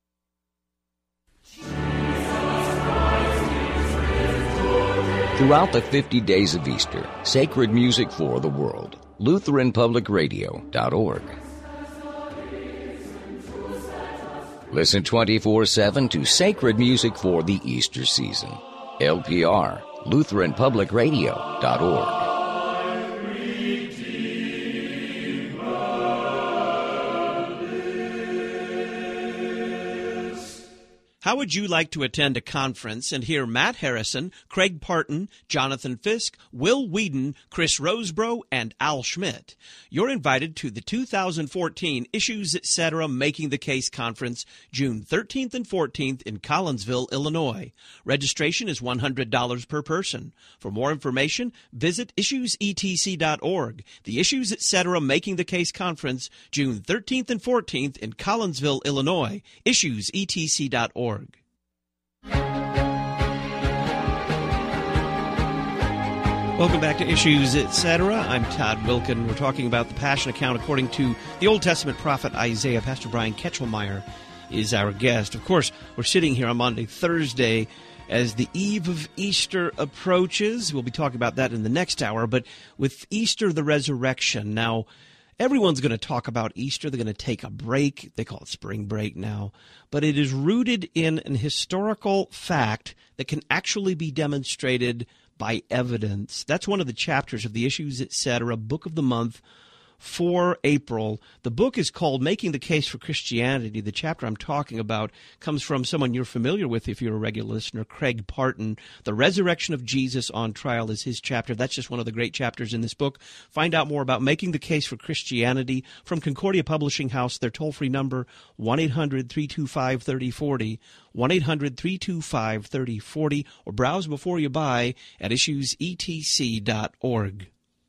Throughout the fifty days of Easter, sacred music for the world. Lutheran Public Radio dot org. Listen twenty-four seven to sacred music for the Easter season. L P R, Lutheran Public Radio dot org. How would you like to attend a conference and hear Matt Harrison, Craig Parton, Jonathan Fisk, Will Whedon, Chris Rosebrough, and Al Schmidt? You're invited to the two thousand fourteen Issues, et cetera. Making the Case Conference, June thirteenth and fourteenth in Collinsville, Illinois. Registration is one hundred dollars per person. For more information, visit issues e t c dot org. The Issues, et cetera. Making the Case Conference, June thirteenth and fourteenth in Collinsville, Illinois. issues e t c dot org. Welcome back to Issues, et cetera. I'm Todd Wilkin. We're talking about the Passion account according to the Old Testament prophet Isaiah. Pastor Brian Ketchelmeyer is our guest. Of course, we're sitting here on Monday, Thursday, as the eve of Easter approaches. We'll be talking about that in the next hour. But with Easter, the resurrection, now everyone's going to talk about Easter. They're going to take a break. They call it spring break now. But it is rooted in an historical fact that can actually be demonstrated by evidence. That's one of the chapters of the Issues, et cetera. Book of the month for April. The book is called Making the Case for Christianity. The chapter I'm talking about comes from someone you're familiar with if you're a regular listener, Craig Parton. The Resurrection of Jesus on Trial is his chapter. That's just one of the great chapters in this book. Find out more about Making the Case for Christianity from Concordia Publishing House. Their toll-free number, one eight hundred, three two five, three oh four oh, one eight hundred, three two five, three oh four oh, or browse before you buy at issues e t c dot org.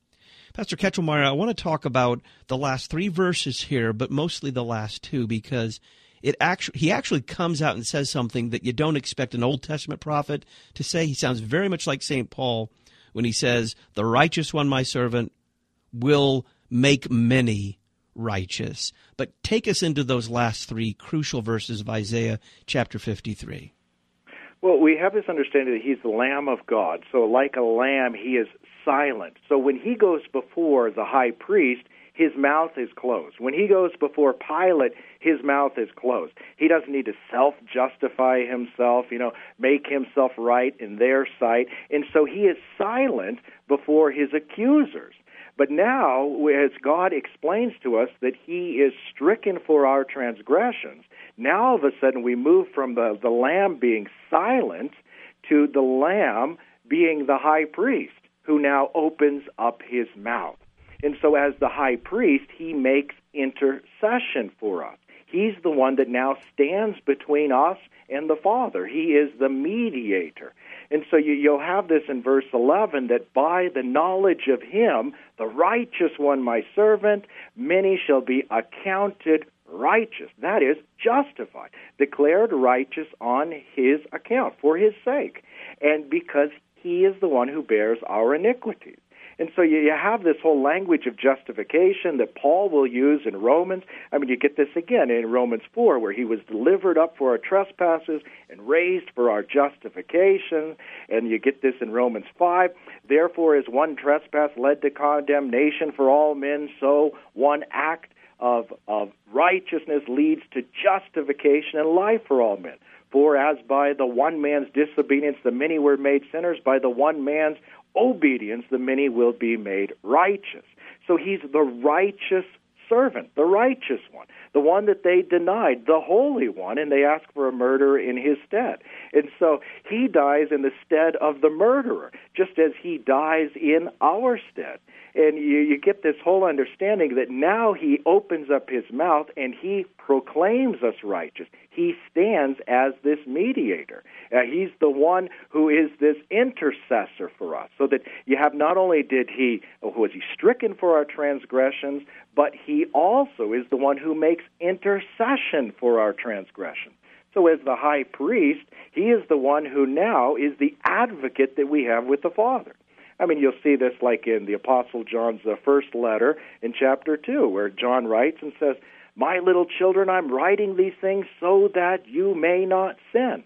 Pastor Ketchelmeyer, I want to talk about the last three verses here, but mostly the last two, because it actually he actually comes out and says something that you don't expect an Old Testament prophet to say. He sounds very much like Saint Paul when he says, "The righteous one, my servant, will make many righteous." But take us into those last three crucial verses of Isaiah chapter fifty-three. Well, we have this understanding that he's the Lamb of God. So like a lamb, he is silent. So when he goes before the high priest, his mouth is closed. When he goes before Pilate, his mouth is closed. He doesn't need to self-justify himself, you know, make himself right in their sight. And so he is silent before his accusers. But now, as God explains to us that he is stricken for our transgressions, now all of a sudden we move from the, the lamb being silent to the lamb being the high priest, who now opens up his mouth. And so as the high priest, he makes intercession for us. He's the one that now stands between us and the Father. He is the mediator. And so you, you'll have this in verse eleven, that by the knowledge of him, the righteous one, my servant, many shall be accounted righteous. That is, justified, declared righteous on his account, for his sake, and because he is the one who bears our iniquities. And so you have this whole language of justification that Paul will use in Romans. I mean, you get this again in Romans four, where he was delivered up for our trespasses and raised for our justification. And you get this in Romans five. Therefore, as one trespass led to condemnation for all men, so one act of, of righteousness leads to justification and life for all men. For as by the one man's disobedience the many were made sinners, by the one man's obedience the many will be made righteous. So he's the righteous servant, the righteous one, the one that they denied, the holy one, and they asked for a murderer in his stead. And so he dies in the stead of the murderer, just as he dies in our stead. And you, you get this whole understanding that now he opens up his mouth and he proclaims us righteous. He stands as this mediator. Uh, he's the one who is this intercessor for us. So that you have not only did he, was he stricken for our transgressions, but he also is the one who makes intercession for our transgressions. So as the high priest, he is the one who now is the advocate that we have with the Father. I mean, you'll see this like in the Apostle John's uh, first letter in chapter two, where John writes and says, "My little children, I'm writing these things so that you may not sin.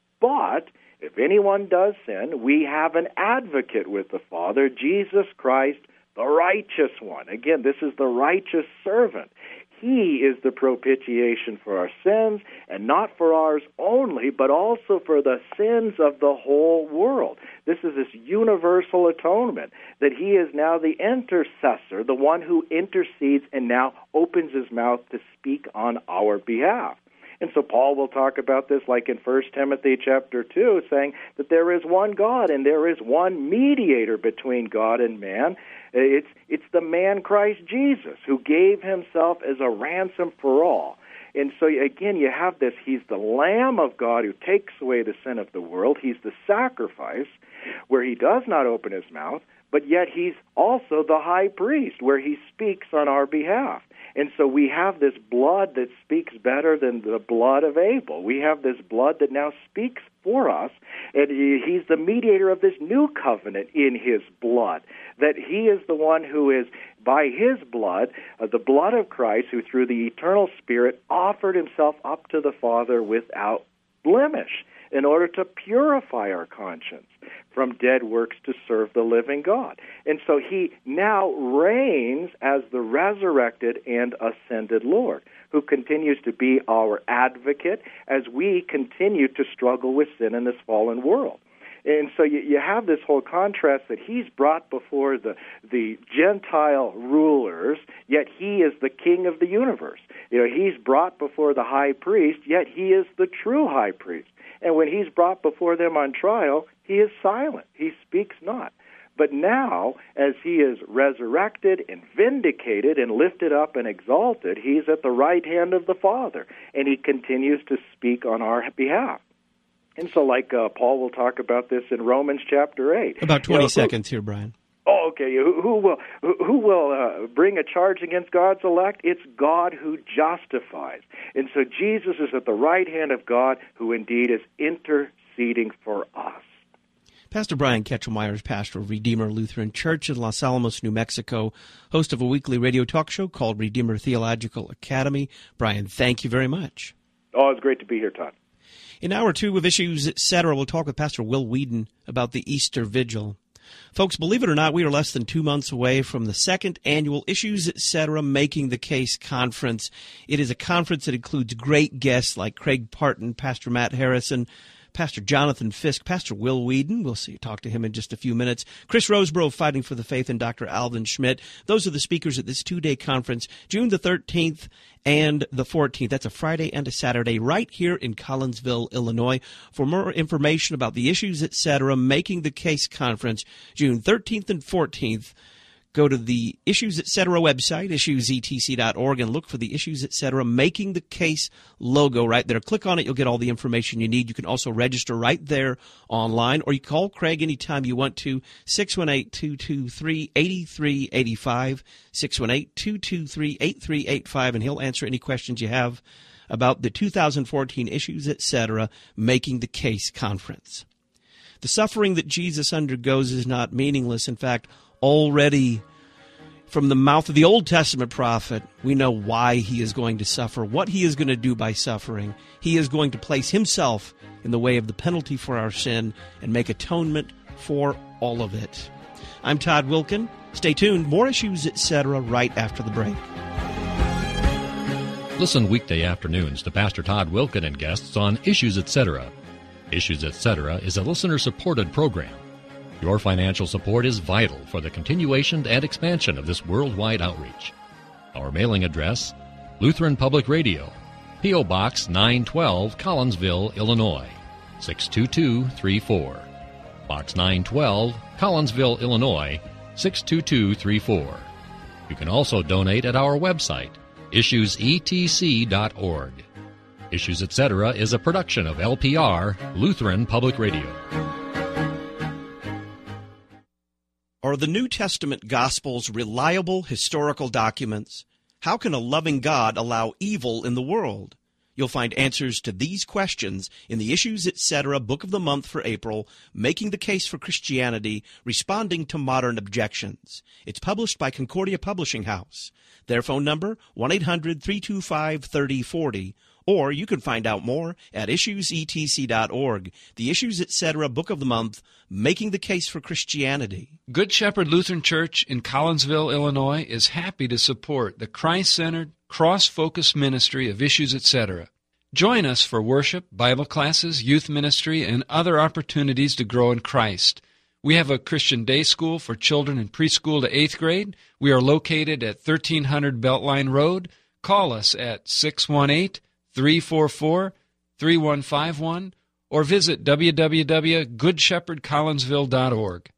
But if anyone does sin, we have an advocate with the Father, Jesus Christ, the righteous one." Again, this is the righteous servant. He is the propitiation for our sins, and not for ours only, but also for the sins of the whole world. This is this universal atonement, that he is now the intercessor, the one who intercedes and now opens his mouth to speak on our behalf. And so Paul will talk about this like in First Timothy chapter two, saying that there is one God and there is one mediator between God and man. It's it's the man Christ Jesus, who gave himself as a ransom for all. And so again, you have this, he's the Lamb of God who takes away the sin of the world. He's the sacrifice where he does not open his mouth, but yet he's also the high priest where he speaks on our behalf. And so we have this blood that speaks better than the blood of Abel. We have this blood that now speaks for us, and he's the mediator of this new covenant in his blood, that he is the one who is, by his blood, uh, the blood of Christ, who through the eternal Spirit offered himself up to the Father without blemish, in order to purify our conscience from dead works to serve the living God. And so he now reigns as the resurrected and ascended Lord, who continues to be our advocate as we continue to struggle with sin in this fallen world. And so you, you have this whole contrast that he's brought before the, the Gentile rulers, yet he is the king of the universe. You know, he's brought before the high priest, yet he is the true high priest. And when he's brought before them on trial, he is silent. He speaks not. But now, as he is resurrected and vindicated and lifted up and exalted, he's at the right hand of the Father, and he continues to speak on our behalf. And so like uh, Paul will talk about this in Romans chapter eight. About twenty you know, seconds here, Brian. Oh, okay. Who, who will who, who will uh, bring a charge against God's elect? It's God who justifies. And so Jesus is at the right hand of God, who indeed is interceding for us. Pastor Brian Ketchelmeyer is pastor of Redeemer Lutheran Church in Los Alamos, New Mexico, host of a weekly radio talk show called Redeemer Theological Academy. Brian, thank you very much. Oh, it's great to be here, Todd. In hour two of Issues, et cetera, we'll talk with Pastor Will Whedon about the Easter Vigil. Folks, believe it or not, we are less than two months away from the second annual Issues, et cetera, Making the Case Conference. It is a conference that includes great guests like Craig Parton, Pastor Matt Harrison, Pastor Jonathan Fisk, Pastor Will Whedon. We'll see, talk to him in just a few minutes. Chris Roseborough, Fighting for the Faith, and Doctor Alvin Schmidt. Those are the speakers at this two-day conference, June the thirteenth and the fourteenth. That's a Friday and a Saturday right here in Collinsville, Illinois. For more information about the Issues, et cetera, Making the Case Conference, June thirteenth and fourteenth, go to the Issues, et cetera website, issues e t c dot org, and look for the Issues, et cetera, Making the Case logo right there. Click on it. You'll get all the information you need. You can also register right there online, or you call Craig anytime you want to, six one eight, two two three, eight three eight five, six one eight, two two three, eight three eight five, and he'll answer any questions you have about the two thousand fourteen Issues, et cetera, Making the Case Conference. The suffering that Jesus undergoes is not meaningless. In fact, already from the mouth of the Old Testament prophet, we know why he is going to suffer, what he is going to do by suffering. He is going to place himself in the way of the penalty for our sin and make atonement for all of it. I'm Todd Wilkin. Stay tuned. More Issues, et cetera, right after the break. Listen weekday afternoons to Pastor Todd Wilkin and guests on Issues, et cetera. Issues, et cetera is a listener-supported program. Your financial support is vital for the continuation and expansion of this worldwide outreach. Our mailing address, Lutheran Public Radio, P O. Box nine twelve, Collinsville, Illinois, six two two three four. Box nine twelve, Collinsville, Illinois, six two two three four. You can also donate at our website, issues e t c dot org. Issues, et cetera is a production of L P R, Lutheran Public Radio. Are the New Testament Gospels reliable historical documents? How can a loving God allow evil in the world? You'll find answers to these questions in the Issues, et cetera Book of the Month for April, Making the Case for Christianity, Responding to Modern Objections. It's published by Concordia Publishing House. Their phone number, one eight hundred, three two five, three oh four oh. Or you can find out more at issues e t c dot org. The Issues, et cetera Book of the Month, Making the Case for Christianity. Good Shepherd Lutheran Church in Collinsville, Illinois is happy to support the Christ-centered, cross-focused ministry of Issues, et cetera. Join us for worship, Bible classes, youth ministry, and other opportunities to grow in Christ. We have a Christian day school for children in preschool to eighth grade. We are located at thirteen hundred Beltline Road. Call us at six one eight, three four four, three one five one or visit w w w dot good shepherd collinsville dot org.